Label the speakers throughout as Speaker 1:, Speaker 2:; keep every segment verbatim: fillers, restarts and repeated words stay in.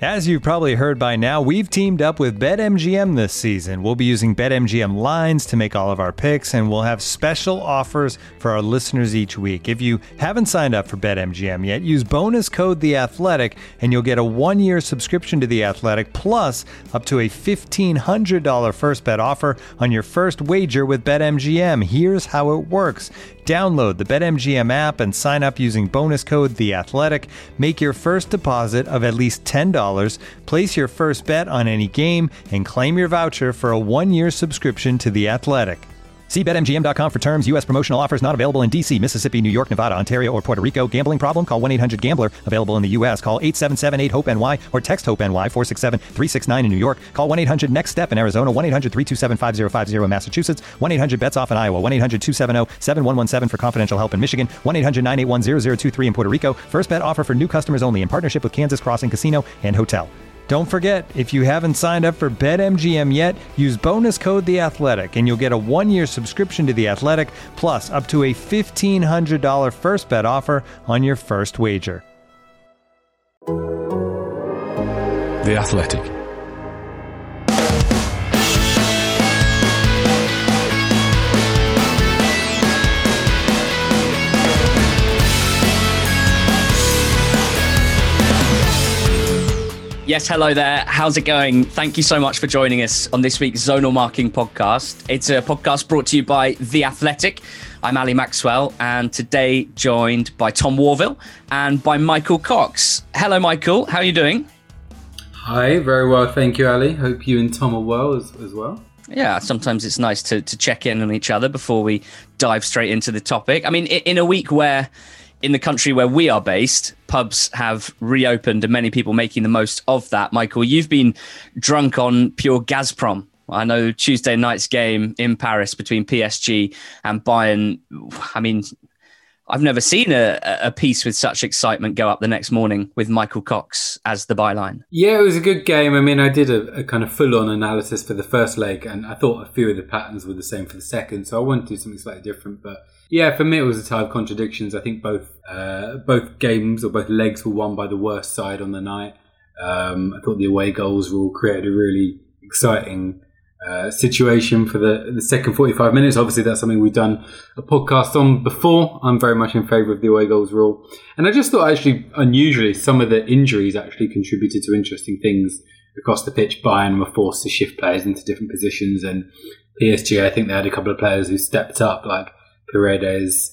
Speaker 1: As you've probably heard by now, we've teamed up with BetMGM this season. We'll be using BetMGM lines to make all of our picks, and we'll have special offers for our listeners each week. If you haven't signed up for BetMGM yet, use bonus code The Athletic, and you'll get a one-year subscription to The Athletic, plus up to a fifteen hundred dollars first bet offer on your first wager with BetMGM. Here's how it works. Download the BetMGM app and sign up using bonus code The Athletic. Make your first deposit of at least ten dollars, place your first bet on any game, and claim your voucher for a one-year subscription to The Athletic. See Bet M G M dot com for terms. U S promotional offers not available in D C, Mississippi, New York, Nevada, Ontario, or Puerto Rico. Gambling problem? Call one eight hundred gambler. Available in the U S. Call eight seven seven eight hope N Y or text HOPE-NY four six seven three six nine in New York. Call one eight hundred next step in Arizona. one eight hundred three two seven five zero five zero in Massachusetts. one eight hundred bets off in Iowa. one eight hundred two seven zero seven one one seven for confidential help in Michigan. one eight hundred nine eight one zero zero two three in Puerto Rico. First bet offer for new customers only in partnership with Kansas Crossing Casino and Hotel. Don't forget, if you haven't signed up for BetMGM yet, use bonus code The Athletic, and you'll get a one-year subscription to The Athletic, plus up to a fifteen hundred dollars first bet offer on your first wager.
Speaker 2: The Athletic.
Speaker 3: Yes, hello there. How's it going? Thank you so much for joining us on this week's Zonal Marking podcast. It's a podcast brought to you by The Athletic. I'm Ali Maxwell, and today joined by Tom Warville and by Michael Cox. Hello, Michael. How are you doing?
Speaker 4: Hi, very well. Thank you, Ali. Hope you and Tom are well as, as well.
Speaker 3: Yeah, sometimes it's nice to, to check in on each other before we dive straight into the topic. I mean, in a week where in the country where we are based, pubs have reopened and many people making the most of that. Michael, you've been drunk on pure Gazprom. I know Tuesday night's game in Paris between P S G and Bayern. I mean, I've never seen a, a piece with such excitement go up the next morning with Michael Cox as the byline.
Speaker 4: Yeah, it was a good game. I mean, I did a, a kind of full-on analysis for the first leg, and I thought a few of the patterns were the same for the second, so I wanted to do something slightly different. But yeah, for me, it was a tale of contradictions. I think both uh, both games or both legs were won by the worst side on the night. Um, I thought the away goals rule created a really exciting Uh, situation for the, the second forty-five minutes. Obviously, that's something we've done a podcast on before. I'm very much in favour of the away goals rule. And I just thought, actually, unusually, some of the injuries actually contributed to interesting things across the pitch. Bayern were forced to shift players into different positions, and P S G, I think they had a couple of players who stepped up, like Paredes,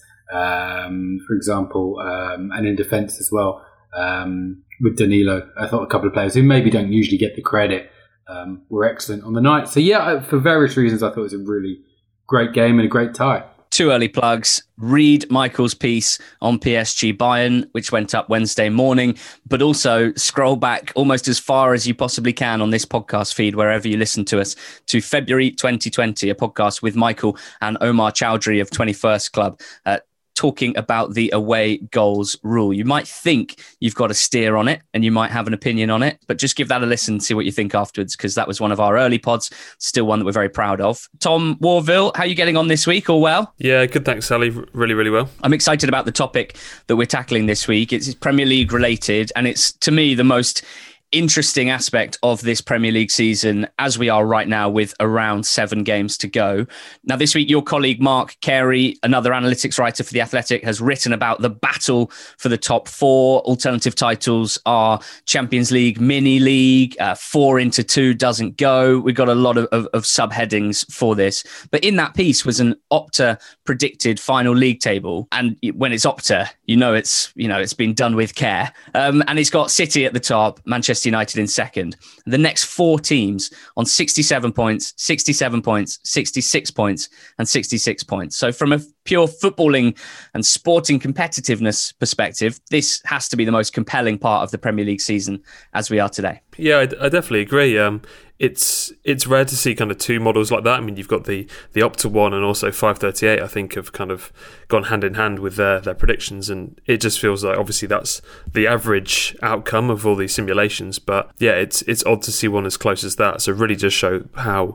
Speaker 4: um, for example, um, and in defence as well, um, with Danilo. I thought a couple of players who maybe don't usually get the credit Um, were excellent on the night. So yeah, for various reasons, I thought it was a really great game and a great tie.
Speaker 3: Two early plugs. Read Michael's piece on P S G Bayern, which went up Wednesday morning, but also scroll back almost as far as you possibly can on this podcast feed, wherever you listen to us, to February twenty twenty, a podcast with Michael and Omar Chowdhury of twenty-first Club, uh, talking about the away goals rule. You might think you've got a steer on it and you might have an opinion on it, but just give that a listen and see what you think afterwards, because that was one of our early pods, still one that we're very proud of. Tom Warville, how are you getting on this week? All well?
Speaker 5: Yeah, good, thanks, Sally. Really, really well.
Speaker 3: I'm excited about the topic that we're tackling this week. It's Premier League related, and it's, to me, the most interesting aspect of this Premier League season as we are right now, with around seven games to go. Now, this week, your colleague Mark Carey, another analytics writer for The Athletic, has written about the battle for the top four. Alternative titles are Champions League, Mini League, uh, four into two doesn't go. We've got a lot of, of, of subheadings for this. But in that piece was an Opta predicted final league table. And when it's Opta, you know it's you know it's been done with care. Um, and it's got City at the top, Manchester United in second. The next four teams on sixty-seven points, sixty-seven points, sixty-six points, and sixty-six points. So from a pure footballing and sporting competitiveness perspective, this has to be the most compelling part of the Premier League season as we are today.
Speaker 5: Yeah, I, I definitely agree. Um, it's it's rare to see kind of two models like that. I mean, you've got the the Opta one and also five thirty-eight, I think, have kind of gone hand in hand with their, their predictions, and it just feels like obviously that's the average outcome of all these simulations. But yeah, it's it's odd to see one as close as that. So it really does show how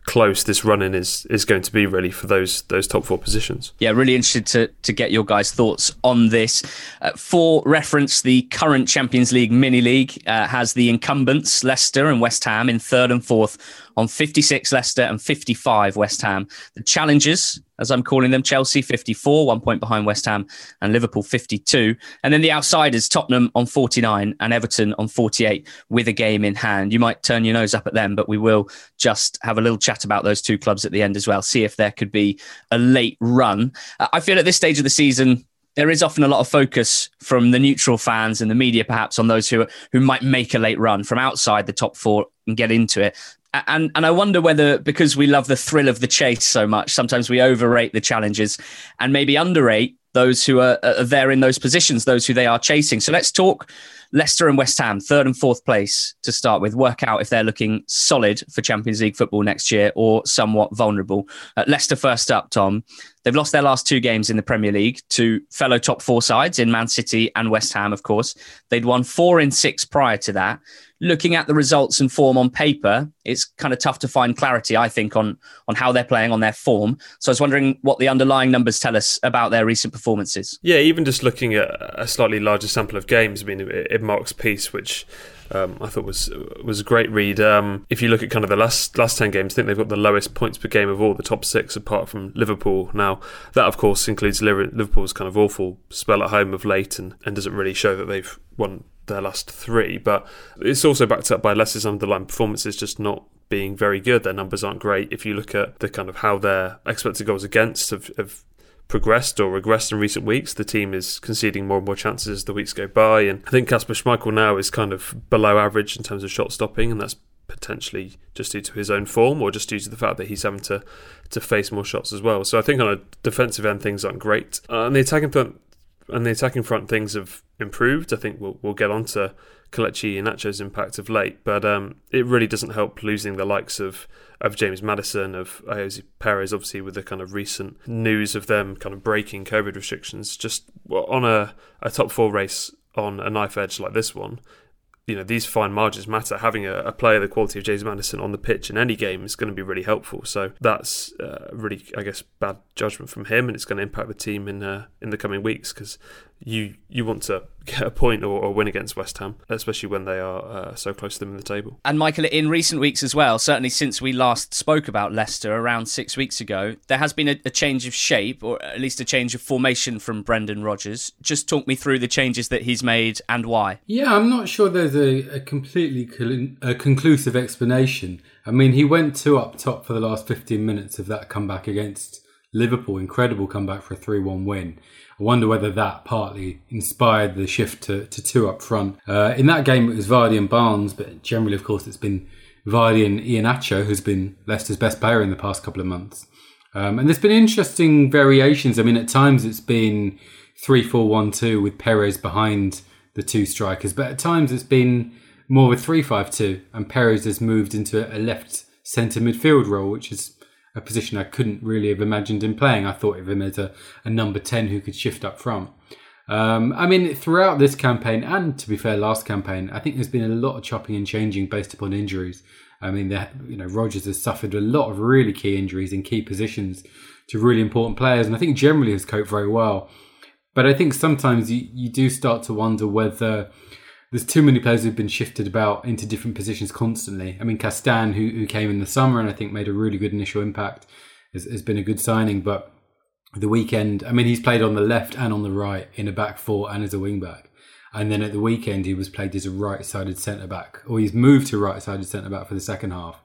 Speaker 5: close this run-in is is going to be really for those those top four positions.
Speaker 3: Yeah, really interested to to get your guys' thoughts on this. Uh, for reference, the current Champions League mini league uh, has the incumbents Leicester and West Ham in third and fourth on fifty-six Leicester and fifty-five West Ham. The challengers, as I'm calling them, Chelsea fifty-four, one point behind West Ham, and Liverpool fifty-two. And then the outsiders, Tottenham on forty-nine and Everton on forty-eight with a game in hand. You might turn your nose up at them, but we will just have a little chat about those two clubs at the end as well, see if there could be a late run. Uh, I feel at this stage of the season, there is often a lot of focus from the neutral fans and the media perhaps on those who who might make a late run from outside the top four and get into it. And and I wonder whether, because we love the thrill of the chase so much, sometimes we overrate the challenges and maybe underrate those who are, are there in those positions, those who they are chasing. So let's talk Leicester and West Ham, third and fourth place to start with. Work out if they're looking solid for Champions League football next year or somewhat vulnerable. Uh, Leicester first up, Tom. They've lost their last two games in the Premier League to fellow top four sides in Man City and West Ham, of course. They'd won four in six prior to that. Looking at the results and form on paper, it's kind of tough to find clarity, I think, on, on how they're playing, on their form. So I was wondering what the underlying numbers tell us about their recent performances.
Speaker 5: Yeah, even just looking at a slightly larger sample of games, I mean, in Mark's piece, which um, I thought was was a great read. Um, if you look at kind of the last last ten games, I think they've got the lowest points per game of all the top six, apart from Liverpool. Now, that, of course, includes Liverpool's kind of awful spell at home of late and, and doesn't really show that they've won their last three, but it's also backed up by Leicester's underlying performances just not being very good. Their numbers aren't great. If you look at the kind of how their expected goals against have, have progressed or regressed in recent weeks, the team is conceding more and more chances as the weeks go by, and I think Kasper Schmeichel now is kind of below average in terms of shot stopping, and that's potentially just due to his own form or just due to the fact that he's having to to face more shots as well. So I think on a defensive end things aren't great. Uh, and the attacking front And the attacking front, things have improved. I think we'll we'll get on to Kelechi Iheanacho's impact of late, but um, it really doesn't help losing the likes of, of James Maddison, of Ayoze Perez, obviously with the kind of recent news of them kind of breaking COVID restrictions. Just on a, a top four race on a knife edge like this one, you know, these fine margins matter. Having a, a player the quality of James Maddison on the pitch in any game is going to be really helpful. So that's uh, really, I guess, bad judgment from him, and it's going to impact the team in uh, in the coming weeks, because you you want to get a point or, or win against West Ham, especially when they are uh, so close to them in the table.
Speaker 3: And Michael, in recent weeks as well, certainly since we last spoke about Leicester around six weeks ago, there has been a, a change of shape, or at least a change of formation from Brendan Rodgers. Just talk me through the changes that he's made and why.
Speaker 4: Yeah, I'm not sure there's a, a completely col- a conclusive explanation. I mean, he went two up top for the last fifteen minutes of that comeback against Liverpool. Incredible comeback for a three one win. I wonder whether that partly inspired the shift to, to two up front. Uh, in that game, it was Vardy and Barnes, but generally, of course, it's been Vardy and Iheanacho, who's been Leicester's best player in the past couple of months. Um, and there's been interesting variations. I mean, at times it's been three four one two with Perez behind the two strikers, but at times it's been more with three five two, and Perez has moved into a left centre midfield role, which is a position I couldn't really have imagined him playing. I thought of him as a, a number ten who could shift up front. Um, I mean, throughout this campaign, and to be fair, last campaign, I think there's been a lot of chopping and changing based upon injuries. I mean, you know, Rodgers has suffered a lot of really key injuries in key positions to really important players, and I think generally has coped very well. But I think sometimes you, you do start to wonder whether there's too many players who've been shifted about into different positions constantly. I mean, Castan, who, who came in the summer and I think made a really good initial impact, has, has been a good signing. But the weekend, I mean, he's played on the left and on the right in a back four and as a wing back. And then at the weekend, he was played as a right-sided centre-back, or he's moved to right-sided centre-back for the second half.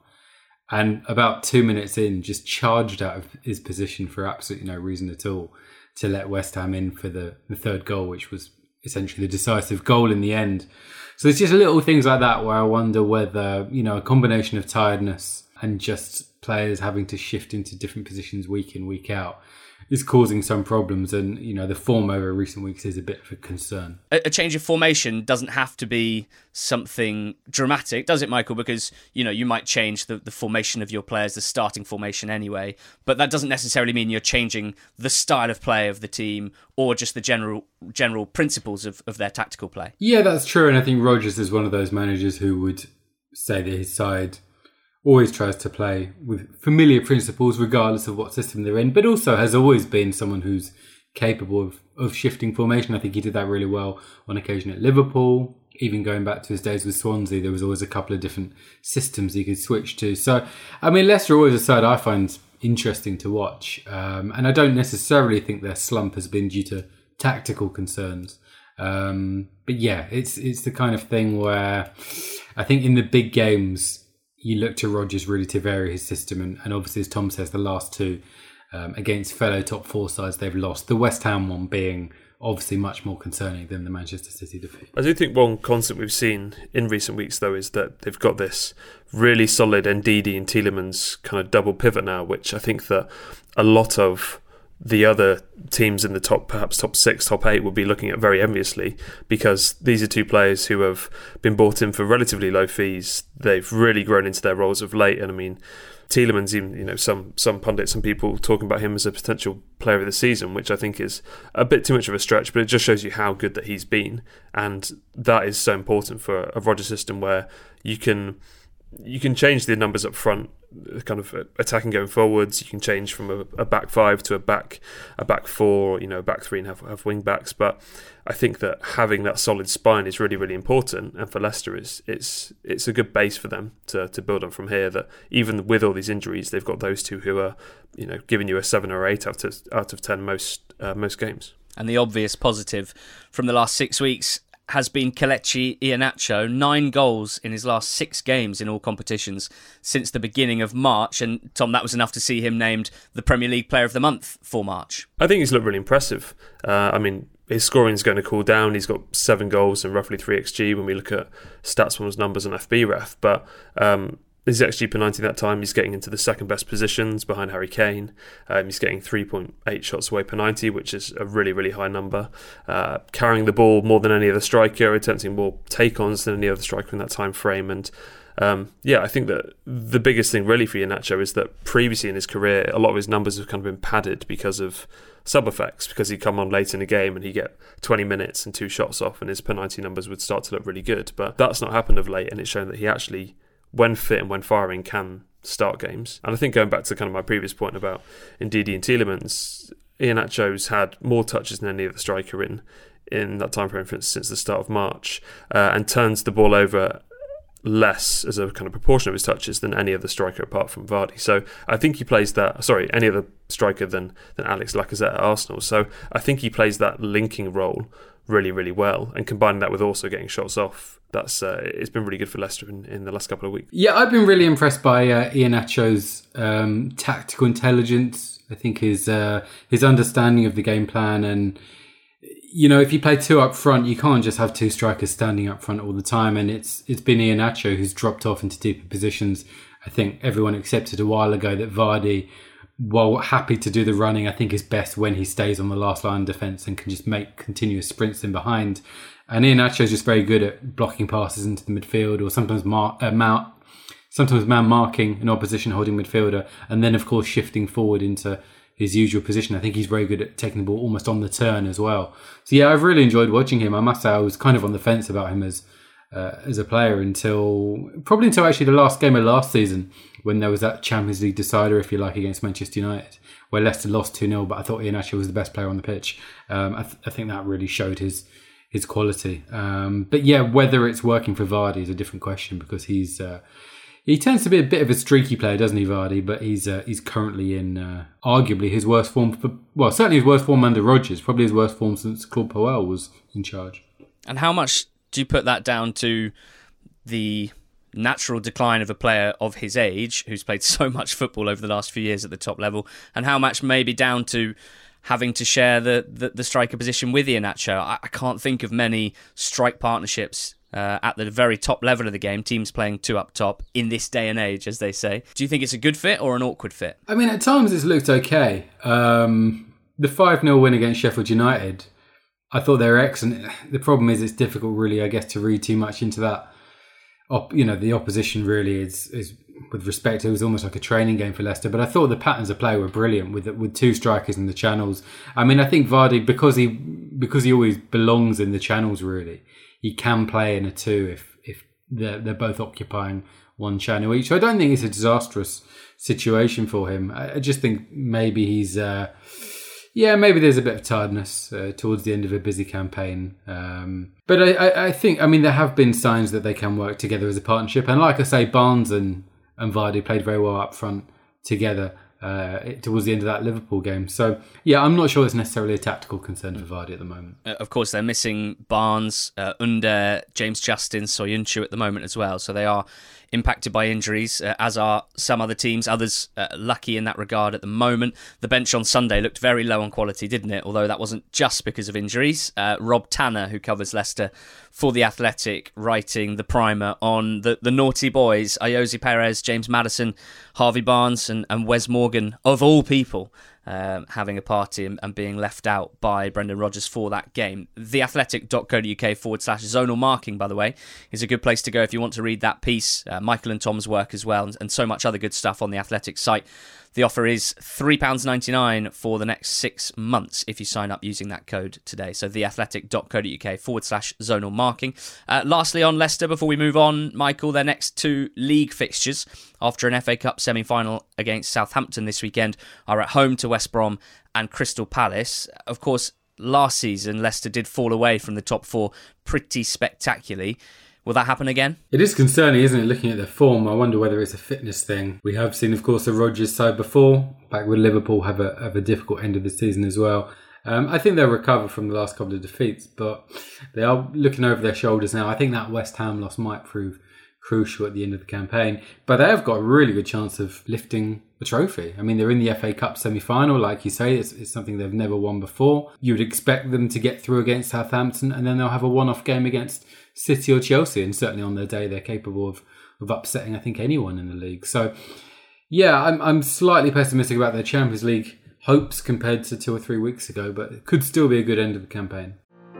Speaker 4: And about two minutes in, just charged out of his position for absolutely no reason at all to let West Ham in for the, the third goal, which was essentially the decisive goal in the end. So it's just little things like that where I wonder whether, you know, a combination of tiredness and just players having to shift into different positions week in, week out is causing some problems. And, you know, the form over recent weeks is a bit of a concern.
Speaker 3: A, a change of formation doesn't have to be something dramatic, does it, Michael? Because, you know, you might change the, the formation of your players, the starting formation anyway, but that doesn't necessarily mean you're changing the style of play of the team or just the general general principles of, of their tactical play.
Speaker 4: Yeah, that's true. And I think Rodgers is one of those managers who would say that his side always tries to play with familiar principles regardless of what system they're in, but also has always been someone who's capable of, of shifting formation. I think he did that really well on occasion at Liverpool. Even going back to his days with Swansea, there was always a couple of different systems he could switch to. So, I mean, Leicester are always a side I find interesting to watch. Um, and I don't necessarily think their slump has been due to tactical concerns. Um, but yeah, it's it's the kind of thing where I think in the big games, you look to Rodgers really to vary his system. And, and obviously, as Tom says, the last two um, against fellow top four sides they've lost. The West Ham one being obviously much more concerning than the Manchester City defeat.
Speaker 5: I do think one constant we've seen in recent weeks, though, is that they've got this really solid Ndidi and Tielemans kind of double pivot now, which I think that a lot of the other teams in the top, perhaps top six, top eight, will be looking at very enviously, because these are two players who have been bought in for relatively low fees. They've really grown into their roles of late, and I mean, Tielemans, even, you know, some some pundits and people talking about him as a potential player of the season, which I think is a bit too much of a stretch, but it just shows you how good that he's been, and that is so important for a Rodgers system where you can you can change the numbers up front, kind of attacking going forwards. You can change from a, a back five to a back a back four, you know, a back three, and have, have wing backs. But I think that having that solid spine is really, really important. And for Leicester, is it's it's a good base for them to to build on from here. That even with all these injuries, they've got those two who are, you know, giving you a seven or eight out of out of ten most uh, most games.
Speaker 3: And the obvious positive from the last six weeks has been Kelechi Iheanacho, nine goals in his last six games in all competitions since the beginning of March. And Tom, that was enough to see him named the Premier League Player of the Month for March.
Speaker 5: I think he's looked really impressive. Uh, I mean, his scoring is going to cool down. He's got seven goals and roughly three X G when we look at StatsBomb's numbers on F B ref. But um, his X G per ninety that time, he's getting into the second best positions behind Harry Kane. Um, he's getting three point eight shots away per ninety, which is a really, really high number. Uh, carrying the ball more than any other striker, attempting more take-ons than any other striker in that time frame. And um, yeah, I think that the biggest thing really for Iheanacho is that previously in his career, a lot of his numbers have kind of been padded because of sub effects, because he'd come on late in a game and he'd get twenty minutes and two shots off and his per ninety numbers would start to look really good. But that's not happened of late, and it's shown that he actually, when fit and when firing, can start games. And I think going back to kind of my previous point about Ndidi and Tielemans, Iheanacho's had more touches than any other striker in in that time frame, for instance, since the start of March, uh, and turns the ball over less as a kind of proportion of his touches than any other striker apart from Vardy. So I think he plays that, sorry, any other striker than, than Alex Lacazette at Arsenal. So I think he plays that linking role really, really well, and combining that with also getting shots off, that's uh, it's been really good for Leicester in, in the last couple of weeks.
Speaker 4: Yeah, I've been really impressed by uh, Iheanacho's um, tactical intelligence. I think his uh, his understanding of the game plan, and you know, if you play two up front, you can't just have two strikers standing up front all the time. And it's it's been Iheanacho who's dropped off into deeper positions. I think everyone accepted a while ago that Vardy, while happy to do the running, I think is best when he stays on the last line of defence and can just make continuous sprints in behind. And Iheanacho is just very good at blocking passes into the midfield, or sometimes mar- uh, mount, sometimes man marking an opposition holding midfielder, and then of course shifting forward into his usual position. I think he's very good at taking the ball almost on the turn as well. So yeah, I've really enjoyed watching him. I must say I was kind of on the fence about him as uh, as a player until probably until actually the last game of last season, when there was that Champions League decider, if you like, against Manchester United, where Leicester lost two nil, but I thought Iheanacho was the best player on the pitch. Um, I, th- I think that really showed his his quality. Um, but yeah, whether it's working for Vardy is a different question, because he's uh, he tends to be a bit of a streaky player, doesn't he, Vardy? But he's uh, he's currently in uh, arguably his worst form. For, well, certainly his worst form under Rodgers. Probably his worst form since Claude Puel was in charge.
Speaker 3: And how much do you put that down to the natural decline of a player of his age, who's played so much football over the last few years at the top level, and how much maybe down to having to share the, the, the striker position with Iheanacho? I, I can't think of many strike partnerships uh, at the very top level of the game, teams playing two up top in this day and age, as they say. Do you think it's a good fit or an awkward fit?
Speaker 4: I mean, at times it's looked okay. Um, the five nil win against Sheffield United, I thought they were excellent. The problem is it's difficult, really, I guess, to read too much into that. Op, you know, the opposition really is, is, with respect, it was almost like a training game for Leicester. But I thought the patterns of play were brilliant with with two strikers in the channels. I mean, I think Vardy, because he because he always belongs in the channels, really, he can play in a two if if they're, they're both occupying one channel each. So I don't think it's a disastrous situation for him. I, I just think maybe he's, uh, yeah, maybe there's a bit of tiredness uh, towards the end of a busy campaign. Um, but I, I, I think, I mean, there have been signs that they can work together as a partnership. And like I say, Barnes and, and Vardy played very well up front together uh, towards the end of that Liverpool game. So, yeah, I'm not sure it's necessarily a tactical concern for Vardy at the moment.
Speaker 3: Uh, of course, they're missing Barnes, uh, Under, James Justin, Soyuncu at the moment as well. So they are impacted by injuries, uh, as are some other teams. Others uh, lucky in that regard at the moment. The bench on Sunday looked very low on quality, didn't it? Although that wasn't just because of injuries. Uh, Rob Tanner, who covers Leicester for The Athletic, writing the primer on the, the naughty boys, Ayoze Perez, James Maddison, Harvey Barnes and, and Wes Morgan, of all people, Um, having a party and, and being left out by Brendan Rodgers for that game. theathletic.co.uk forward slash zonal marking, by the way, is a good place to go if you want to read that piece, uh, Michael and Tom's work as well, and, and so much other good stuff on the Athletic site. The offer is three pounds ninety-nine for the next six months if you sign up using that code today. So theathletic.co.uk forward slash zonal marking. Uh, lastly, on Leicester, before we move on, Michael, their next two league fixtures after an F A Cup semi-final against Southampton this weekend are at home to West Brom and Crystal Palace. Of course, last season, Leicester did fall away from the top four pretty spectacularly. Will that happen again?
Speaker 4: It is concerning, isn't it, looking at their form? I wonder whether it's a fitness thing. We have seen, of course, the Rodgers side before, back with Liverpool, have a have a difficult end of the season as well. Um, I think they'll recover from the last couple of defeats, but they are looking over their shoulders now. I think that West Ham loss might prove crucial at the end of the campaign, but they have got a really good chance of lifting the trophy. I mean, they're in the F A Cup semi-final, like you say, it's, it's something they've never won before. You would expect them to get through against Southampton, and then they'll have a one-off game against City or Chelsea, and certainly on their day they're capable of, of upsetting, I think, anyone in the league. So, yeah, I'm, I'm slightly pessimistic about their Champions League hopes compared to two or three weeks ago, but it could still be a good end of the campaign.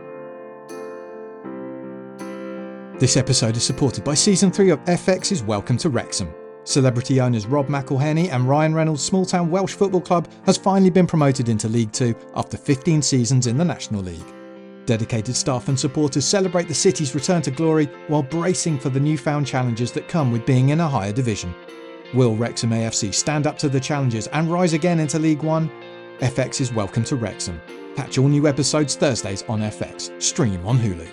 Speaker 6: This episode is supported by Season three of F X's Welcome to Wrexham. Celebrity owners Rob McElhenney and Ryan Reynolds' small-town Welsh football club has finally been promoted into League Two after fifteen seasons in the National League. Dedicated staff and supporters celebrate the city's return to glory while bracing for the newfound challenges that come with being in a higher division. Will Wrexham A F C stand up to the challenges and rise again into League One? F X's Welcome to Wrexham. Catch all new episodes Thursdays on F X. Stream on Hulu.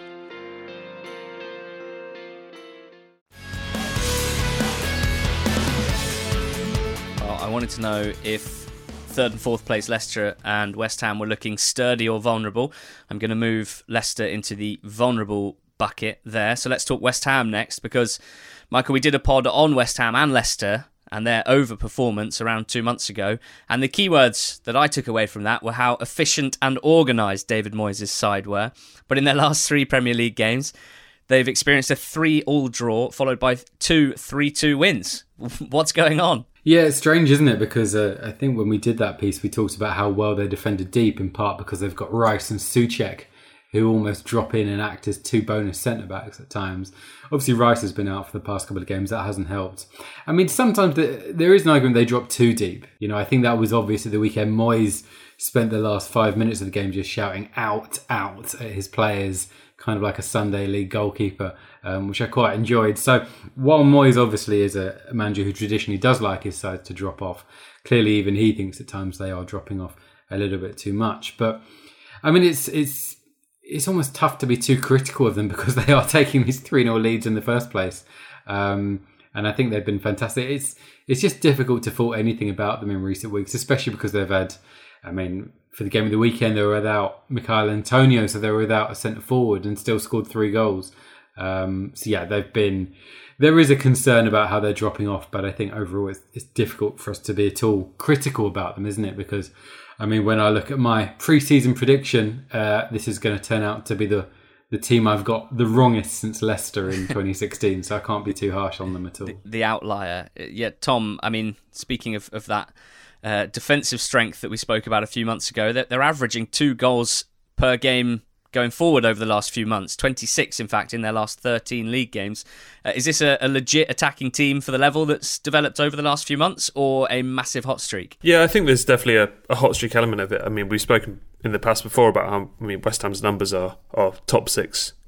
Speaker 3: I wanted to know if third and fourth place Leicester and West Ham were looking sturdy or vulnerable. I'm going to move Leicester into the vulnerable bucket there. So let's talk West Ham next, because, Michael, we did a pod on West Ham and Leicester and their overperformance around two months ago. And the keywords that I took away from that were how efficient and organised David Moyes' side were. But in their last three Premier League games, they've experienced a three-all draw followed by two three two wins. What's going on?
Speaker 4: Yeah, it's strange, isn't it? Because uh, I think when we did that piece, we talked about how well they defended deep, in part because they've got Rice and Souček, who almost drop in and act as two bonus centre-backs at times. Obviously, Rice has been out for the past couple of games. That hasn't helped. I mean, sometimes the, there is an argument they drop too deep. You know, I think that was obvious at the weekend. Moyes spent the last five minutes of the game just shouting out, out at his players, kind of like a Sunday League goalkeeper, um, which I quite enjoyed. So while Moyes obviously is a, a manager who traditionally does like his side to drop off, clearly even he thinks at times they are dropping off a little bit too much. But I mean, it's it's it's almost tough to be too critical of them because they are taking these three nil leads in the first place. Um, and I think they've been fantastic. It's it's just difficult to fault anything about them in recent weeks, especially because they've had, I mean, for the game of the weekend, they were without Michail Antonio, so they were without a centre forward and still scored three goals. Um, so yeah, they've been. There is a concern about how they're dropping off, but I think overall it's, it's difficult for us to be at all critical about them, isn't it? Because I mean, when I look at my pre-season prediction, uh, this is going to turn out to be the the team I've got the wrongest since Leicester in twenty sixteen, so I can't be too harsh on them at all.
Speaker 3: The, the outlier, yeah. Tom, I mean, speaking of of that. Uh, defensive strength that we spoke about a few months ago, that they're averaging two goals per game going forward over the last few months, twenty-six in fact in their last thirteen league games. Uh, is this a, a legit attacking team for the level that's developed over the last few months, or a massive hot streak?
Speaker 5: Yeah, I think there's definitely a, a hot streak element of it. I mean, we've spoken in the past before about how I mean West Ham's numbers are, are top six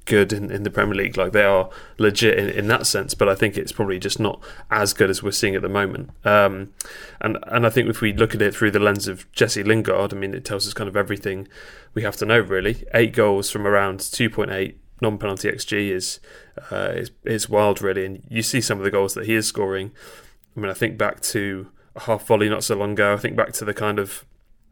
Speaker 5: good in, in the Premier League. Like, they are legit in, in that sense, but I think it's probably just not as good as we're seeing at the moment. Um, and and I think if we look at it through the lens of Jesse Lingard, I mean, it tells us kind of everything we have to know, really. Eight goals from around two point eight non-penalty X G is, uh, is is wild, really. And you see some of the goals that he is scoring. I mean, I think back to a half volley not so long ago. I think back to the kind of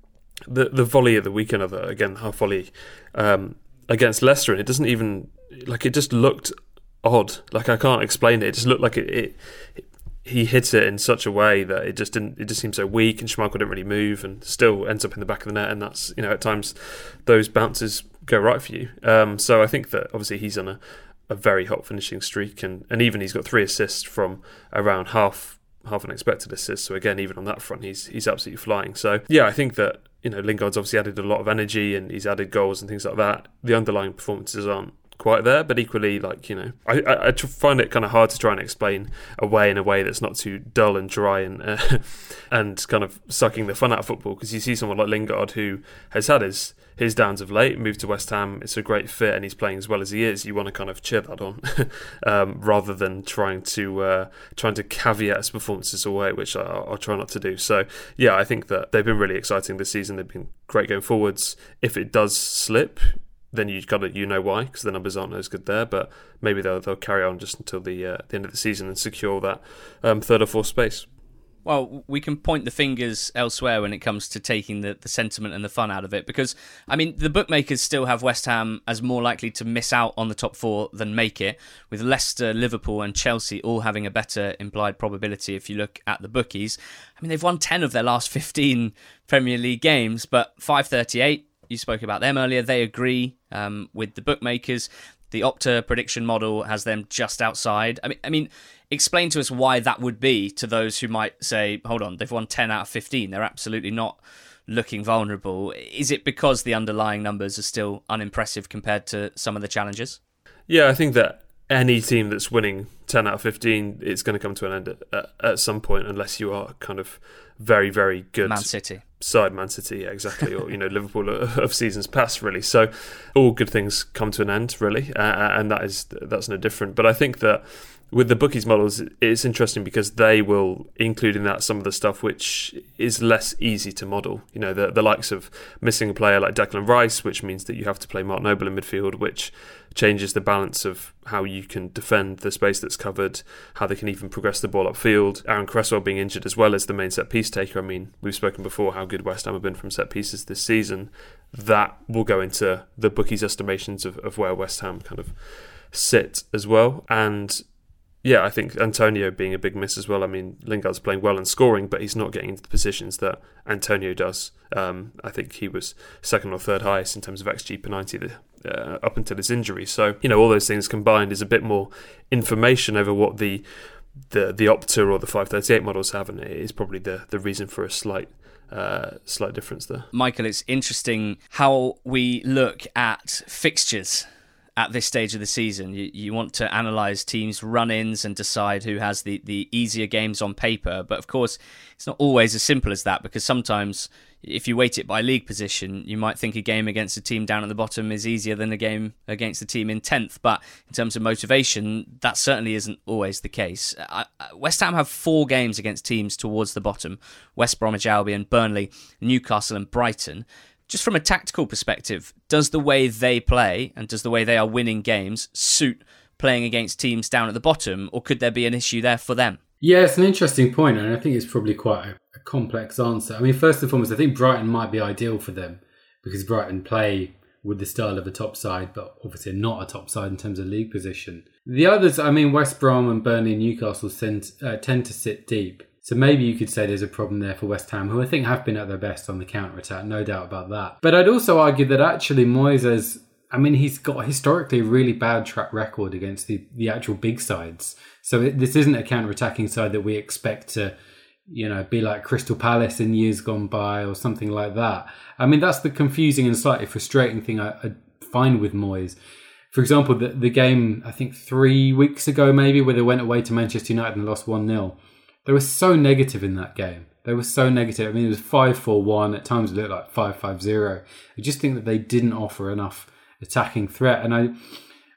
Speaker 5: the the volley of the weekend of it, again, half volley um, against Leicester, and it doesn't even, like, it just looked odd. Like, I can't explain it. It just looked like it, it, it he hit it in such a way that it just didn't. It just seemed so weak, and Schmeichel didn't really move, and still ends up in the back of the net. And that's, you know, at times those bounces go right for you. Um, so I think that obviously he's on a, a very hot finishing streak, and, and even he's got three assists from around half half an expected assist. So again, even on that front, he's he's absolutely flying. So yeah, I think that, you know, Lingard's obviously added a lot of energy and he's added goals and things like that. The underlying performances aren't quite there, but equally, like, you know, I, I, I find it kind of hard to try and explain away in a way that's not too dull and dry and uh, and kind of sucking the fun out of football, because you see someone like Lingard who has had his his downs of late, moved to West Ham, it's a great fit and he's playing as well as he is. You want to kind of cheer that on um, rather than trying to uh, trying to caveat his performances away, which I, I'll try not to do. So yeah, I think that they've been really exciting this season. They've been great going forwards. If it does slip, then you got you know why, because the numbers aren't as good there. But maybe they'll they'll carry on just until the uh, the end of the season and secure that um, third or fourth space.
Speaker 3: Well, we can point the fingers elsewhere when it comes to taking the, the sentiment and the fun out of it, because, I mean, the bookmakers still have West Ham as more likely to miss out on the top four than make it, with Leicester, Liverpool and Chelsea all having a better implied probability if you look at the bookies. I mean, they've won ten of their last fifteen Premier League games, but five thirty-eight, you spoke about them earlier, they agree um, with the bookmakers. The Opta prediction model has them just outside. I mean, I mean, explain to us why that would be to those who might say, hold on, they've won ten out of fifteen. They're absolutely not looking vulnerable. Is it because the underlying numbers are still unimpressive compared to some of the challenges?
Speaker 5: Yeah, I think that any team that's winning ten out of fifteen, it's going to come to an end at, at, at some point, unless you are kind of very, very good.
Speaker 3: Man City.
Speaker 5: Side Man City, yeah, exactly, or, you know, Liverpool of seasons past, really. So all good things come to an end, really, uh, and that is that's no different. But I think that with the bookies models, it's interesting because they will include in that some of the stuff which is less easy to model. You know, the the likes of missing a player like Declan Rice, which means that you have to play Mark Noble in midfield, which changes the balance of how you can defend the space that's covered, how they can even progress the ball upfield. Aaron Cresswell being injured as well as the main set piece taker. I mean, we've spoken before how good West Ham have been from set pieces this season. That will go into the bookies' estimations of, of where West Ham kind of sit as well. And yeah, I think Antonio being a big miss as well. I mean, Lingard's playing well and scoring, but he's not getting into the positions that Antonio does. Um, I think he was second or third highest in terms of X G per ninety uh, up until his injury. So, you know, all those things combined is a bit more information over what the the, the Opta or the five thirty-eight models have, and it is probably the, the reason for a slight uh, slight difference there.
Speaker 3: Michael, it's interesting how we look at fixtures at this stage of the season. You, you want to analyse teams' run-ins and decide who has the, the easier games on paper. But of course, it's not always as simple as that, because sometimes if you weight it by league position, you might think a game against a team down at the bottom is easier than a game against a team in tenth. But in terms of motivation, that certainly isn't always the case. I, West Ham have four games against teams towards the bottom: West Bromwich Albion, Burnley, Newcastle and Brighton. Just from a tactical perspective, does the way they play and does the way they are winning games suit playing against teams down at the bottom, or could there be an issue there for them?
Speaker 4: Yeah, it's an interesting point, and I think it's probably quite a, a complex answer. I mean, first and foremost, I think Brighton might be ideal for them because Brighton play with the style of a top side, but obviously not a top side in terms of league position. The others, I mean, West Brom and Burnley and Newcastle tend, uh, tend to sit deep. So maybe you could say there's a problem there for West Ham, who I think have been at their best on the counter-attack, no doubt about that. But I'd also argue that actually Moyes has, I mean, he's got historically a really bad track record against the, the actual big sides. So it, this isn't a counter-attacking side that we expect to, you know, be like Crystal Palace in years gone by or something like that. I mean, that's the confusing and slightly frustrating thing I, I find with Moyes. For example, the, the game, I think three weeks ago maybe, where they went away to Manchester United and lost one nil. They were so negative in that game. They were so negative. I mean, it was five four one. At times it looked like five five zero. I just think that they didn't offer enough attacking threat. And I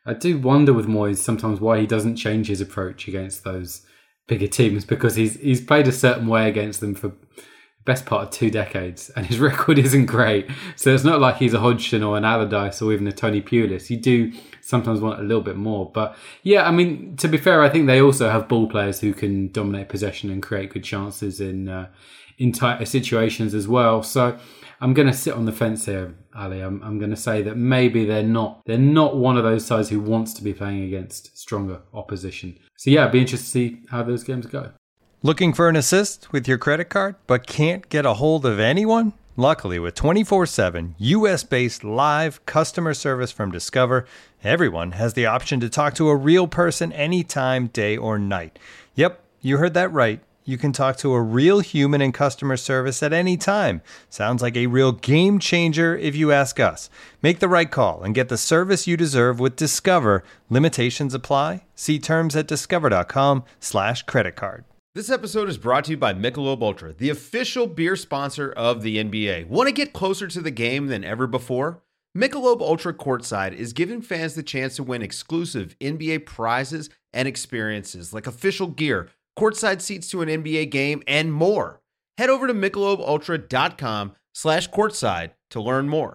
Speaker 4: I do wonder with Moyes sometimes why he doesn't change his approach against those bigger teams, because he's he's played a certain way against them for the best part of two decades and his record isn't great. So it's not like he's a Hodgson or an Allardyce or even a Tony Pulis. You do sometimes want a little bit more. But yeah, I mean, to be fair, I think they also have ball players who can dominate possession and create good chances in uh, in tighter situations as well. So I'm going to sit on the fence here, Ali. I'm, I'm going to say that maybe they're not they're not one of those sides who wants to be playing against stronger opposition. So yeah, I'd be interested to see how those games go.
Speaker 1: Looking for an assist with your credit card but can't get a hold of anyone? Luckily, with twenty-four seven U S-based live customer service from Discover, everyone has the option to talk to a real person anytime, day or night. Yep, you heard that right. You can talk to a real human in customer service at any time. Sounds like a real game changer if you ask us. Make the right call and get the service you deserve with Discover. Limitations apply. See terms at discover.com slash credit card.
Speaker 7: This episode is brought to you by Michelob Ultra, the official beer sponsor of the N B A. Want to get closer to the game than ever before? Michelob Ultra Courtside is giving fans the chance to win exclusive N B A prizes and experiences like official gear, courtside seats to an N B A game, and more. Head over to michelobultra.com slash courtside to learn more.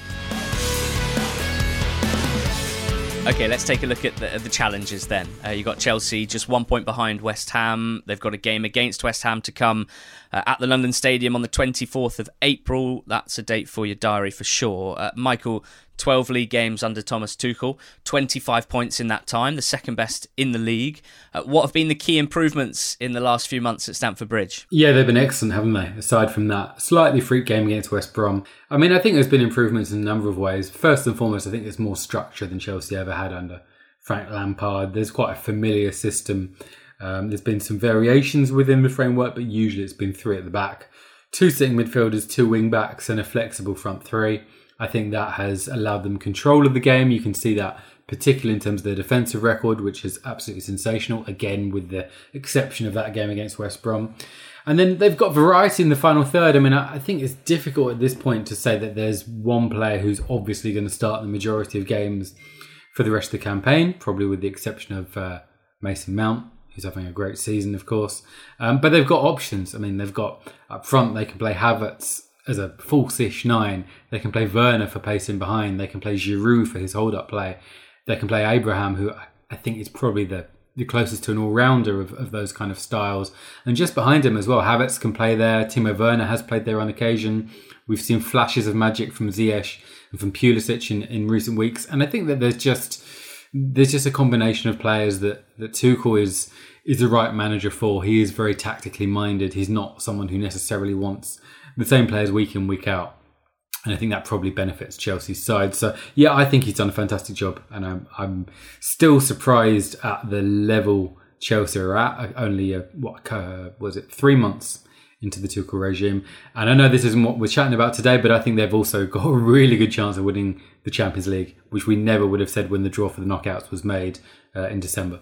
Speaker 3: Okay, let's take a look at the, at the challenges then. Uh, you got Chelsea just one point behind West Ham. They've got a game against West Ham to come uh, at the London Stadium on the twenty-fourth of April. That's a date for your diary for sure. Uh, Michael, twelve league games under Thomas Tuchel, twenty-five points in that time, the second best in the league. Uh, what have been the key improvements in the last few months at Stamford Bridge?
Speaker 4: Yeah, they've been excellent, haven't they? Aside from that slightly freak game against West Brom. I mean, I think there's been improvements in a number of ways. First and foremost, I think there's more structure than Chelsea ever had under Frank Lampard. There's quite a familiar system. Um, there's been some variations within the framework, but usually it's been three at the back. Two sitting midfielders, two wing backs, and a flexible front three. I think that has allowed them control of the game. You can see that particularly in terms of their defensive record, which is absolutely sensational, again, with the exception of that game against West Brom. And then they've got variety in the final third. I mean, I think it's difficult at this point to say that there's one player who's obviously going to start the majority of games for the rest of the campaign, probably with the exception of uh, Mason Mount, who's having a great season, of course. Um, but they've got options. I mean, they've got up front, they can play Havertz as a false-ish nine. They can play Werner for pacing behind. They can play Giroud for his hold-up play. They can play Abraham, who I think is probably the, the closest to an all-rounder of, of those kind of styles. And just behind him as well, Havertz can play there. Timo Werner has played there on occasion. We've seen flashes of magic from Ziyech and from Pulisic in, in recent weeks. And I think that there's just there's just a combination of players that, that Tuchel is is the right manager for. He is very tactically minded. He's not someone who necessarily wants the same players week in, week out. And I think that probably benefits Chelsea's side. So, yeah, I think he's done a fantastic job. And I'm I'm still surprised at the level Chelsea are at. Only, a, what uh, was it, three months into the Tuchel regime. And I know this isn't what we're chatting about today, but I think they've also got a really good chance of winning the Champions League, which we never would have said when the draw for the knockouts was made uh, in December.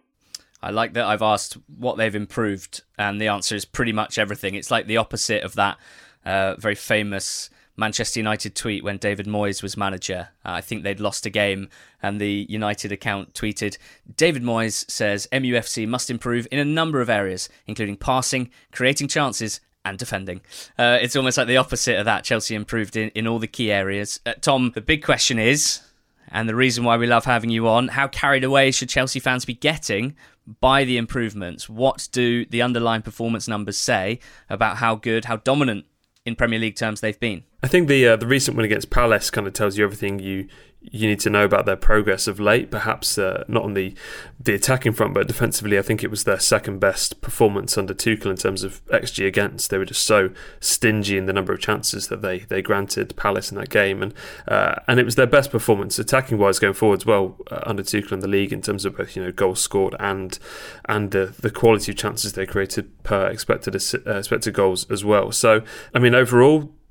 Speaker 3: I like that I've asked what they've improved, and the answer is pretty much everything. It's like the opposite of that uh, very famous Manchester United tweet when David Moyes was manager. Uh, I think they'd lost a game, and the United account tweeted, David Moyes says M U F C must improve in a number of areas, including passing, creating chances, and defending. Uh, it's almost like the opposite of that. Chelsea improved in, in all the key areas. Uh, Tom, the big question is, and the reason why we love having you on, how carried away should Chelsea fans be getting by the improvements? What do the underlying performance numbers say about how good, how dominant in Premier League terms they've been?
Speaker 5: I think the uh, the recent win against Palace kind of tells you everything you you need to know about their progress of late. Perhaps uh, not on the the attacking front, but defensively, I think it was their second best performance under Tuchel in terms of X G against. They were just so stingy in the number of chances that they they granted Palace in that game, and uh, and it was their best performance attacking wise going forward as well uh, under Tuchel in the league in terms of both, you know, goals scored and and the the quality of chances they created per expected uh, expected goals as well. So I mean, overall,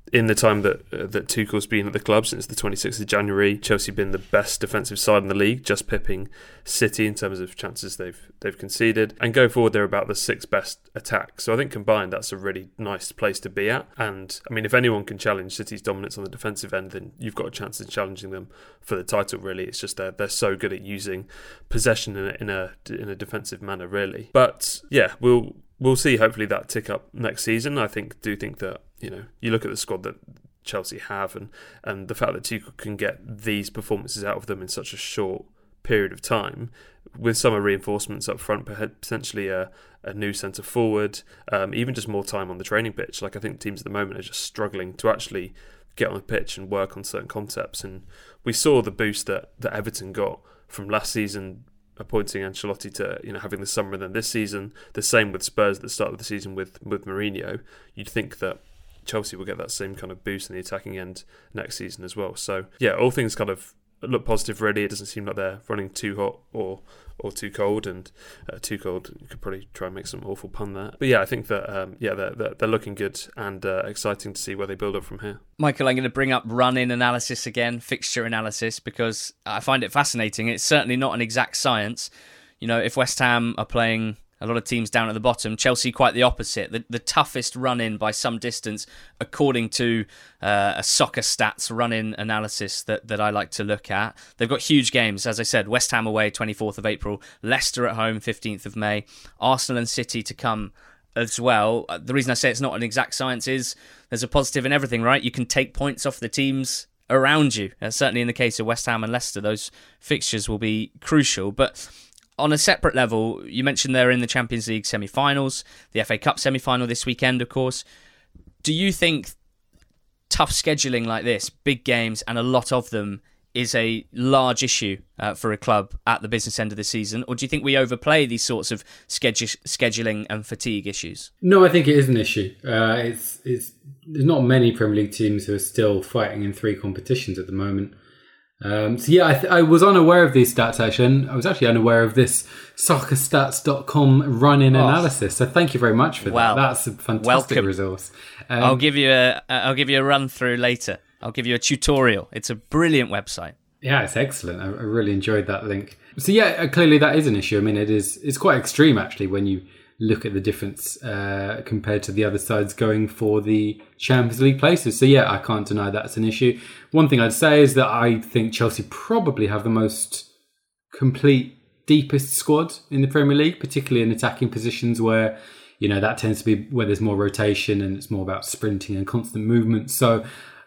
Speaker 5: in the time that uh, that Tuchel's been at the club since the twenty-sixth of January, Chelsea have been the best defensive side in the league, just pipping City in terms of chances they've they've conceded. And go forward, they're about the sixth best attack. So I think combined, that's a really nice place to be at. And I mean, if anyone can challenge City's dominance on the defensive end, then you've got a chance of challenging them for the title. Really, it's just they're they're so good at using possession in a in a, in a defensive manner, really. But yeah, we'll. We'll see, hopefully, that tick up next season. I think do think that, you know, you look at the squad that Chelsea have and, and the fact that Tuchel can get these performances out of them in such a short period of time, with summer reinforcements up front, potentially a, a new centre forward, um, even just more time on the training pitch. Like, I think teams at the moment are just struggling to actually get on the pitch and work on certain concepts. And we saw the boost that, that Everton got from last season, appointing Ancelotti to, you know, having the summer, and then this season the same with Spurs at the start of the season with with Mourinho. You'd think that Chelsea will get that same kind of boost in the attacking end next season as well. So yeah, all things kind of look positive. Really, it doesn't seem like they're running too hot or or too cold, and uh, too cold. You could probably try and make some awful pun there. But yeah, I think that um, yeah they're, they're they're looking good and uh, exciting to see where they build up from here.
Speaker 3: Michael, I'm going to bring up run-in analysis again, fixture analysis, because I find it fascinating. It's certainly not an exact science. You know, if West Ham are playing a lot of teams down at the bottom, Chelsea quite the opposite. The, the toughest run-in by some distance, according to uh, a soccer stats run-in analysis that, that I like to look at. They've got huge games, as I said, West Ham away, twenty-fourth of April, Leicester at home, fifteenth of May, Arsenal and City to come as well. The reason I say it's not an exact science is there's a positive in everything, right? You can take points off the teams around you. Uh, certainly in the case of West Ham and Leicester, those fixtures will be crucial. But on a separate level, you mentioned they're in the Champions League semi-finals, the F A Cup semi-final this weekend, of course. Do you think tough scheduling like this, big games, and a lot of them, is a large issue uh, for a club at the business end of the season? Or do you think we overplay these sorts of schedule, scheduling and fatigue issues?
Speaker 4: No, I think it is an issue. Uh, it's it's there's not many Premier League teams who are still fighting in three competitions at the moment. Um, so yeah, I, th- I was unaware of these stats actually, and I was actually unaware of this soccer stats dot com run-in oh. analysis. So thank you very much for
Speaker 3: well,
Speaker 4: that. That's a fantastic
Speaker 3: welcome.
Speaker 4: resource. Um,
Speaker 3: I'll give you a I'll give you a run through later. I'll give you a tutorial. It's a brilliant website.
Speaker 4: Yeah, it's excellent. I, I really enjoyed that link. So yeah, clearly that is an issue. I mean, it is it's quite extreme actually when you look at the difference uh, compared to the other sides going for the Champions League places. So yeah, I can't deny that's an issue. One thing I'd say is that I think Chelsea probably have the most complete, deepest squad in the Premier League, particularly in attacking positions where, you know, that tends to be where there's more rotation and it's more about sprinting and constant movement. So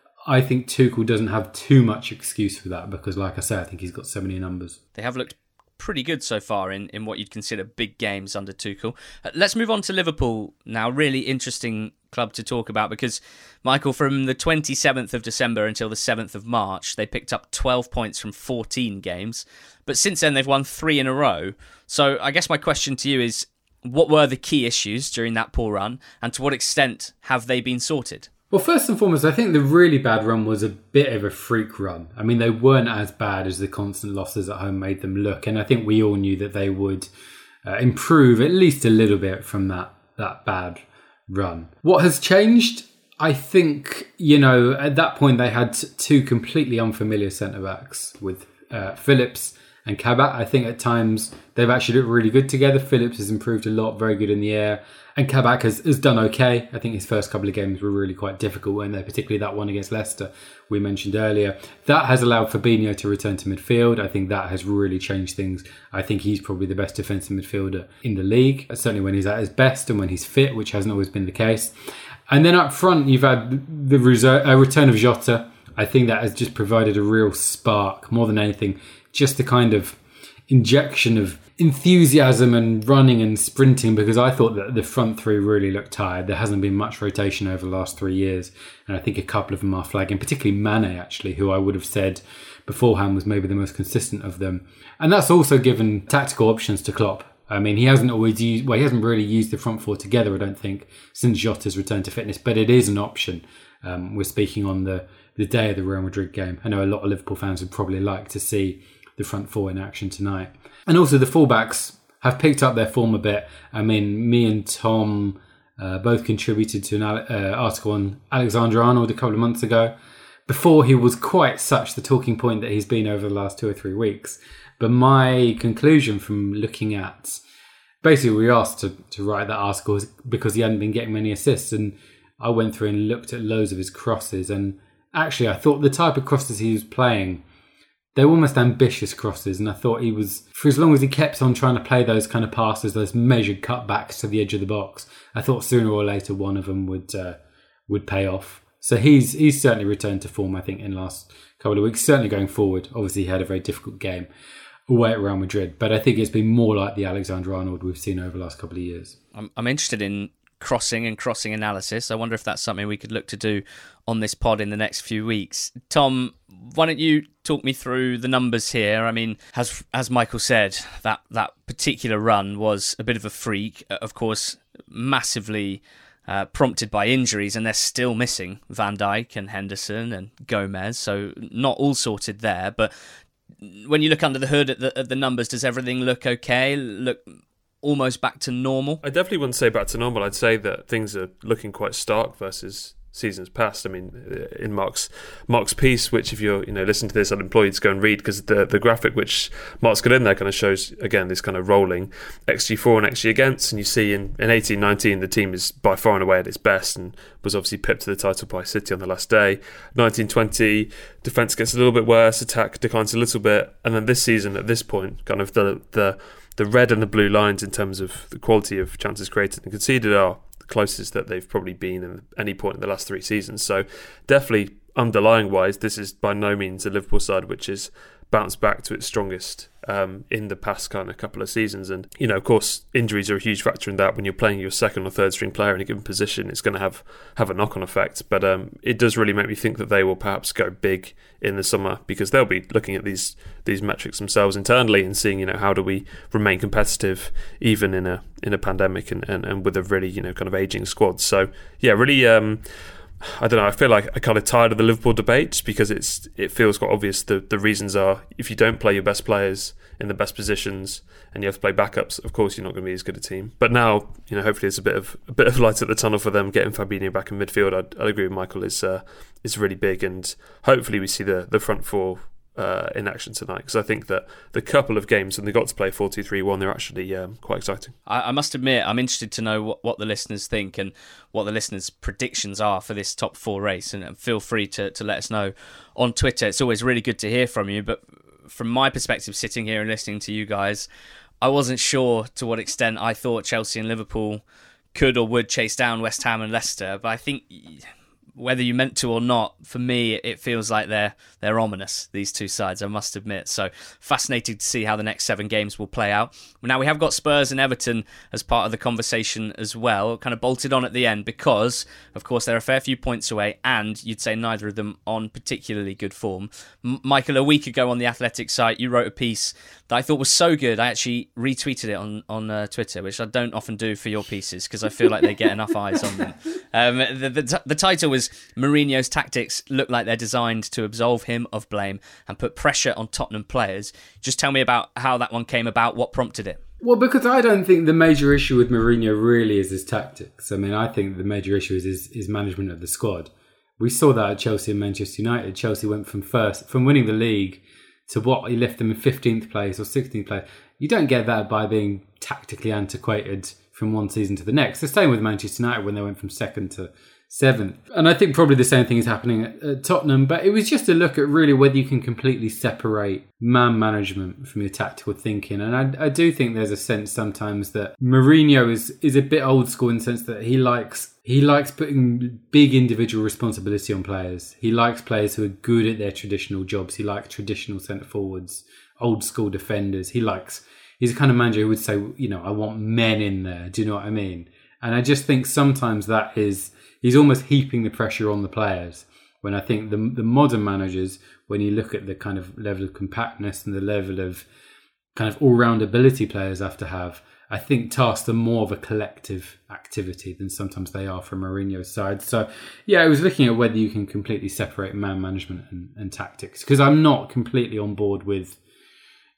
Speaker 4: I think Tuchel doesn't have too much excuse for that because, like I say, I think he's got so many numbers.
Speaker 3: They have looked pretty good so far in, in what you'd consider big games under Tuchel. Uh, let's move on to Liverpool now. Really interesting club to talk about because, Michael, from the twenty-seventh of December until the seventh of March, they picked up twelve points from fourteen games. But since then, they've won three in a row. So I guess my question to you is, what were the key issues during that poor run, and to what extent have they been sorted?
Speaker 4: Well, first and foremost, I think the really bad run was a bit of a freak run. I mean, they weren't as bad as the constant losses at home made them look. And I think we all knew that they would uh, improve at least a little bit from that, that bad run. What has changed? I think, you know, at that point they had two completely unfamiliar centre-backs with uh, Phillips and Kabak. I think at times they've actually looked really good together. Phillips has improved a lot, very good in the air. And Kabak has, has done okay. I think his first couple of games were really quite difficult, weren't they? Particularly that one against Leicester we mentioned earlier. That has allowed Fabinho to return to midfield. I think that has really changed things. I think he's probably the best defensive midfielder in the league, certainly when he's at his best and when he's fit, which hasn't always been the case. And then up front, you've had the reserve, uh, return of Jota. I think that has just provided a real spark, more than anything, just the kind of injection of enthusiasm and running and sprinting, because I thought that the front three really looked tired. There hasn't been much rotation over the last three years, and I think a couple of them are flagging, particularly Mane, actually, who I would have said beforehand was maybe the most consistent of them. And that's also given tactical options to Klopp. I mean, he hasn't always used, well, he hasn't really used the front four together, I don't think, since Jota's return to fitness, but it is an option. Um, we're speaking on the, the day of the Real Madrid game. I know a lot of Liverpool fans would probably like to see the front four in action tonight. And also the fullbacks have picked up their form a bit. I mean, me and Tom Uh, both contributed to an uh, article on Alexander Arnold a couple of months ago, before he was quite such the talking point that he's been over the last two or three weeks. But my conclusion from looking at, basically we asked to, to write that article because he hadn't been getting many assists, and I went through and looked at loads of his crosses, and actually I thought the type of crosses he was playing, they were almost ambitious crosses, and I thought he was, for as long as he kept on trying to play those kind of passes, those measured cutbacks to the edge of the box, I thought sooner or later one of them would uh, would pay off. So he's he's certainly returned to form, I think, in the last couple of weeks. Certainly going forward. Obviously, he had a very difficult game away at Real Madrid, but I think it's been more like the Alexander Arnold we've seen over the last couple of years.
Speaker 3: I'm, I'm interested in crossing and crossing analysis. I wonder if that's something we could look to do on this pod in the next few weeks. Tom, why don't you talk me through the numbers here? I mean, as as Michael said, that, that particular run was a bit of a freak. Of course, massively uh, prompted by injuries, and they're still missing Van Dijk and Henderson and Gomez, so not all sorted there. But when you look under the hood at the, at the numbers, does everything look okay? Look almost back to normal?
Speaker 5: I definitely wouldn't say back to normal. I'd say that things are looking quite stark versus seasons past. I mean, in Mark's Mark's piece, which if you're you know listening to this, I'd implore you to go and read, because the the graphic which Mark's got in there kind of shows again this kind of rolling X G for and X G against, and you see in, in eighteen nineteen the team is by far and away at its best and was obviously pipped to the title by City on the last day. nineteen twenty defence gets a little bit worse, attack declines a little bit, and then this season at this point, kind of the the the red and the blue lines in terms of the quality of chances created and conceded are the closest that they've probably been in any point in the last three seasons. So definitely underlying wise, this is by no means a Liverpool side which is bounced back to its strongest um, in the past kind of couple of seasons. And, you know, of course, injuries are a huge factor in that. When you're playing your second or third string player in a given position, it's going to have, have a knock-on effect. But um, it does really make me think that they will perhaps go big in the summer, because they'll be looking at these these metrics themselves internally and seeing, you know, how do we remain competitive even in a in a pandemic and, and, and with a really, you know, kind of ageing squad. So, yeah, really... Um, I don't know, I feel like I'm kind of tired of the Liverpool debate, just because it's it feels quite obvious. The, the reasons are, if you don't play your best players in the best positions and you have to play backups, of course you're not going to be as good a team. But now, you know, hopefully there's a bit of a bit of light at the tunnel for them. Getting Fabinho back in midfield, I'd, I'd agree with Michael, is uh, is really big, and hopefully we see the, the front four uh, in action tonight, because I think that the couple of games when they got to play four two three one, they're actually um, quite exciting.
Speaker 3: I, I must admit, I'm interested to know what, what the listeners think and what the listeners' predictions are for this top four race, and feel free to, to let us know on Twitter. It's always really good to hear from you, but from my perspective, sitting here and listening to you guys, I wasn't sure to what extent I thought Chelsea and Liverpool could or would chase down West Ham and Leicester, but I think whether you meant to or not, for me, it feels like they're they're ominous, these two sides, I must admit. So fascinating to see how the next seven games will play out. Now, we have got Spurs and Everton as part of the conversation as well, kind of bolted on at the end, because, of course, they're a fair few points away, and you'd say neither of them on particularly good form. M- Michael, a week ago on the Athletic site, you wrote a piece that I thought was so good, I actually retweeted it on, on uh, Twitter, which I don't often do for your pieces, because I feel like they get enough eyes on them. Um, the, the, the title was Mourinho's tactics look like they're designed to absolve him of blame and put pressure on Tottenham players. Just tell me about how that one came about, what prompted it.
Speaker 4: Well, because I don't think the major issue with Mourinho really is his tactics. I mean, I think the major issue is his, his management of the squad. We saw that at Chelsea and Manchester United. Chelsea went from first, from winning the league to what, he left them in fifteenth place or sixteenth place. You don't get that by being tactically antiquated from one season to the next. The same with Manchester United when they went from second to seventh. And I think probably the same thing is happening at, at Tottenham, but it was just a look at really whether you can completely separate man management from your tactical thinking. And I, I do think there's a sense sometimes that Mourinho is, is a bit old school in the sense that he likes he likes putting big individual responsibility on players. He likes players who are good at their traditional jobs. He likes traditional centre forwards, old school defenders. He likes, he's the kind of manager who would say, you know, I want men in there. Do you know what I mean? And I just think sometimes that is, he's almost heaping the pressure on the players, when I think the the modern managers, when you look at the kind of level of compactness and the level of kind of all-round ability players have to have, I think tasks are more of a collective activity than sometimes they are from Mourinho's side. So, yeah, I was looking at whether you can completely separate man management and, and tactics, because I'm not completely on board with,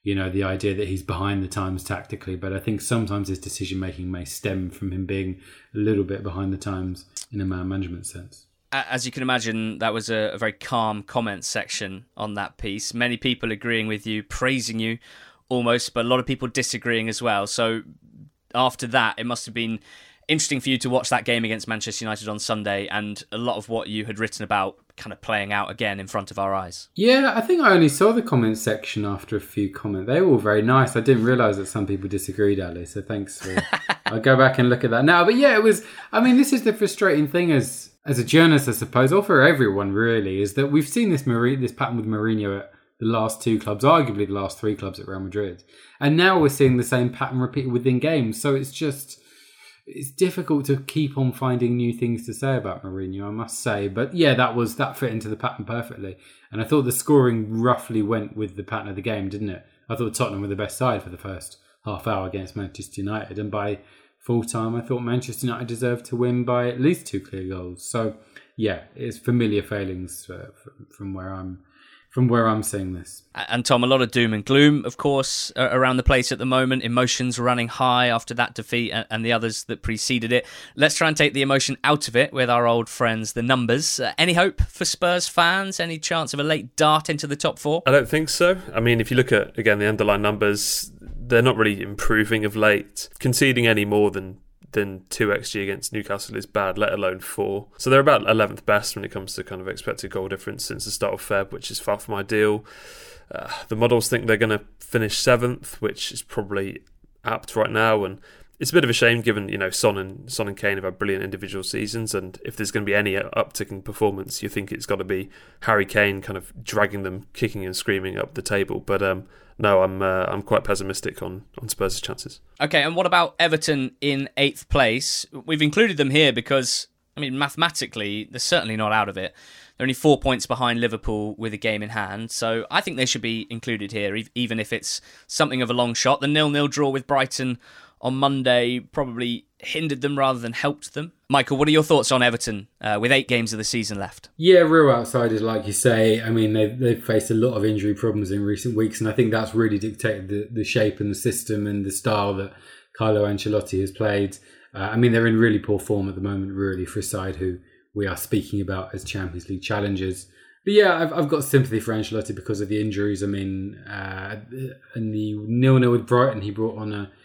Speaker 4: you know, the idea that he's behind the times tactically, but I think sometimes his decision making may stem from him being a little bit behind the times in a man management sense.
Speaker 3: As you can imagine, that was a, a very calm comment section on that piece. Many people agreeing with you, praising you almost, but a lot of people disagreeing as well. So after that, it must have been interesting for you to watch that game against Manchester United on Sunday, and a lot of what you had written about kind of playing out again in front of our eyes.
Speaker 4: Yeah, I think I only saw the comment section after a few comments. They were all very nice. I didn't realise that some people disagreed, Ali, so thanks for... I'll go back and look at that now. But yeah, it was... I mean, this is the frustrating thing as as a journalist, I suppose, or for everyone really, is that we've seen this Mar- this pattern with Mourinho at the last two clubs, arguably the last three clubs at Real Madrid. And now we're seeing the same pattern repeated within games. So it's just... It's difficult to keep on finding new things to say about Mourinho, I must say. But yeah, that was that fit into the pattern perfectly. And I thought the scoring roughly went with the pattern of the game, didn't it? I thought Tottenham were the best side for the first half hour against Manchester United. And by full time, I thought Manchester United deserved to win by at least two clear goals. So yeah, it's familiar failings uh, from, from where I'm from where I'm seeing this.
Speaker 3: And Tom, a lot of doom and gloom, of course, around the place at the moment. Emotions running high after that defeat and the others that preceded it. Let's try and take the emotion out of it with our old friends, the numbers. Uh, any hope for Spurs fans? Any chance of a late dart into the top four?
Speaker 5: I don't think so. I mean, if you look at, again, the underlying numbers, they're not really improving of late. Conceding any more than than two X G against Newcastle is bad, let alone four. So they're about eleventh best when it comes to kind of expected goal difference since the start of Feb, which is far from ideal. Uh, the models think they're going to finish seventh, which is probably apt right now, and it's a bit of a shame given, you know, Son and Son and Kane have had brilliant individual seasons, and if there's going to be any uptick in performance, you think it's got to be Harry Kane kind of dragging them, kicking and screaming up the table. But um, no, I'm uh, I'm quite pessimistic on, on Spurs' chances.
Speaker 3: Okay, and what about Everton in eighth place? We've included them here because, I mean, mathematically, they're certainly not out of it. They're only four points behind Liverpool with a game in hand, so I think they should be included here, even if it's something of a long shot. The nil-nil draw with Brighton on Monday probably hindered them rather than helped them. Michael, what are your thoughts on Everton uh, with eight games of the season left?
Speaker 4: Yeah, real outsiders, like you say. I mean, they've, they've faced a lot of injury problems in recent weeks, and I think that's really dictated the, the shape and the system and the style that Carlo Ancelotti has played. Uh, I mean, they're in really poor form at the moment, really, for a side who we are speaking about as Champions League challengers. But yeah, I've, I've got sympathy for Ancelotti because of the injuries. I mean, uh, in the nil-nil with Brighton, he brought on a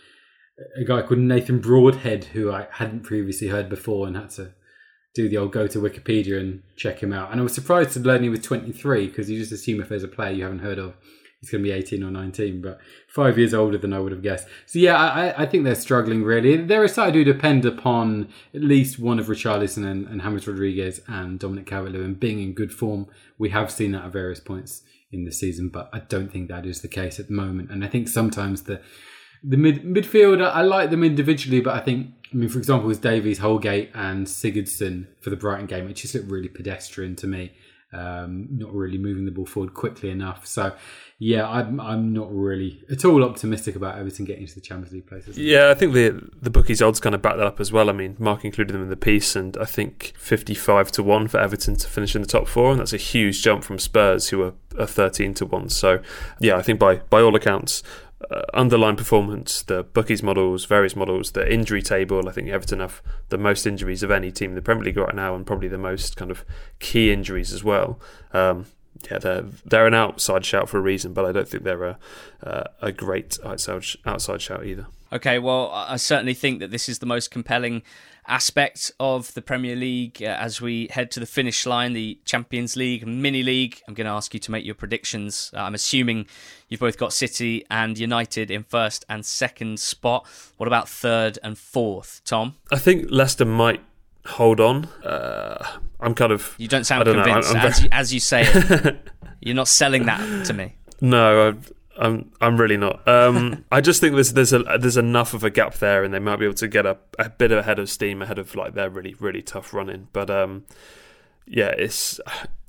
Speaker 4: a guy called Nathan Broadhead, who I hadn't previously heard before, and had to do the old go to Wikipedia and check him out. And I was surprised to learn he was twenty-three, because you just assume if there's a player you haven't heard of, he's going to be eighteen or nineteen, but five years older than I would have guessed. So yeah, I, I think they're struggling really. They're a side who depend upon at least one of Richarlison and, and James Rodriguez and Dominic Calvert-Lewin being in good form. We have seen that at various points in the season, but I don't think that is the case at the moment. And I think sometimes the The mid midfield, I like them individually, but I think, I mean, for example, with Davies, Holgate and Sigurdsson for the Brighton game, it just looked really pedestrian to me, um, not really moving the ball forward quickly enough. So, yeah, I'm I'm not really at all optimistic about Everton getting into the Champions League places.
Speaker 5: Yeah, I think the the bookies odds kind of back that up as well. I mean, Mark included them in the piece, and I think fifty-five to one for Everton to finish in the top four, and that's a huge jump from Spurs, who are, are thirteen to one. So, yeah, I think by by all accounts, Uh, underlying performance, the bookies models, various models, the injury table. I think Everton have the most injuries of any team in the Premier League right now, and probably the most kind of key injuries as well. Um, yeah, they're they're an outside shout for a reason, but I don't think they're a uh, a great outside outside shout either. Okay,
Speaker 3: well, I certainly think that this is the most compelling aspect of the Premier League uh, as we head to the finish line, the Champions League, Mini League. I'm going to ask you to make your predictions. Uh, I'm assuming you've both got City and United in first and second spot. What about third and fourth, Tom?
Speaker 5: I think Leicester might hold on. Uh, I'm kind of...
Speaker 3: You don't sound don't convinced I'm, I'm as, you, as you say it. You're not selling that to me.
Speaker 5: No, I've... I'm I'm really not. Um, I just think there's there's a there's enough of a gap there, and they might be able to get a, a bit ahead of steam ahead of like their really really tough running. But um, yeah, it's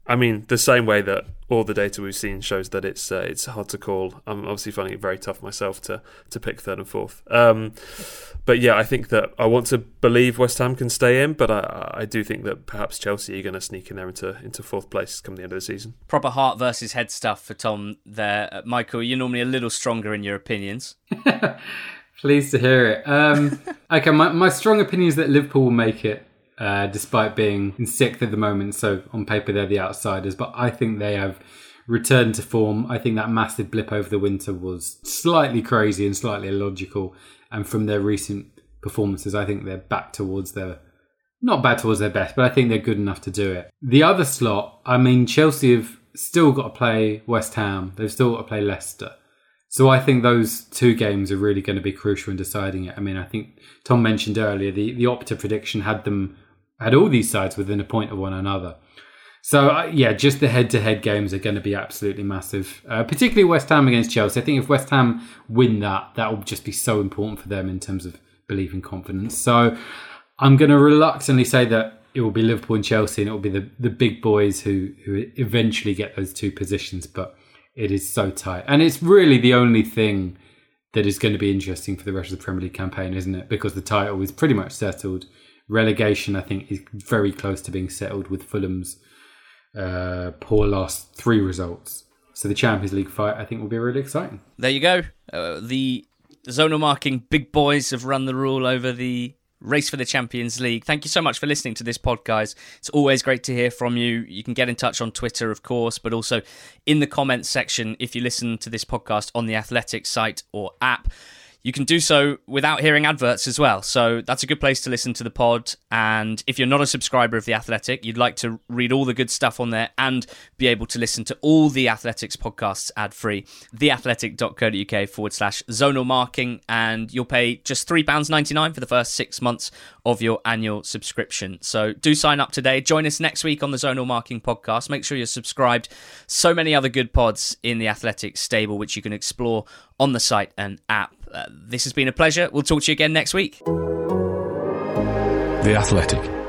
Speaker 5: I mean, the same way that all the data we've seen shows that it's uh, it's hard to call. I'm obviously finding it very tough myself to to pick third and fourth. Um, but yeah, I think that I want to believe West Ham can stay in, but I, I do think that perhaps Chelsea are going to sneak in there into into fourth place come the end of the season.
Speaker 3: Proper heart versus head stuff for Tom there. Uh, Michael, you're normally a little stronger in your opinions.
Speaker 4: Pleased to hear it. Um, okay, my, my strong opinion is that Liverpool will make it. Uh, despite being in sixth at the moment, so on paper they're the outsiders, but I think they have returned to form. I think that massive blip over the winter was slightly crazy and slightly illogical, and from their recent performances I think they're back towards their, not back towards their best, but I think they're good enough to do it. The other slot, I mean, Chelsea have still got to play West Ham, they've still got to play Leicester. So I think those two games are really going to be crucial in deciding it. I mean, I think Tom mentioned earlier, the, the Opta prediction had them had all these sides within a point of one another. So, uh, yeah, just the head-to-head games are going to be absolutely massive, uh, particularly West Ham against Chelsea. I think if West Ham win that, that will just be so important for them in terms of belief and confidence. So I'm going to reluctantly say that it will be Liverpool and Chelsea, and it will be the, the big boys who, who eventually get those two positions, but it is so tight. And it's really the only thing that is going to be interesting for the rest of the Premier League campaign, isn't it? Because the title is pretty much settled. Relegation, I think, is very close to being settled with Fulham's uh, poor last three results. So the Champions League fight, I think, will be really exciting.
Speaker 3: There you go. Uh, the zonal marking big boys have run the rule over the race for the Champions League. Thank you so much for listening to this pod, guys. It's always great to hear from you. You can get in touch on Twitter, of course, but also in the comments section if you listen to this podcast on the Athletic site or app. You can do so without hearing adverts as well. So that's a good place to listen to the pod. And if you're not a subscriber of The Athletic, you'd like to read all the good stuff on there and be able to listen to all The Athletic's podcasts ad-free, theathletic.co.uk forward slash zonal marking. And you'll pay just three pounds ninety-nine for the first six months of your annual subscription. So do sign up today. Join us next week on the Zonal Marking podcast. Make sure you're subscribed. So many other good pods in The Athletic stable, which you can explore on the site and app. Uh, this has been a pleasure. We'll talk to you again next week.
Speaker 2: The Athletic.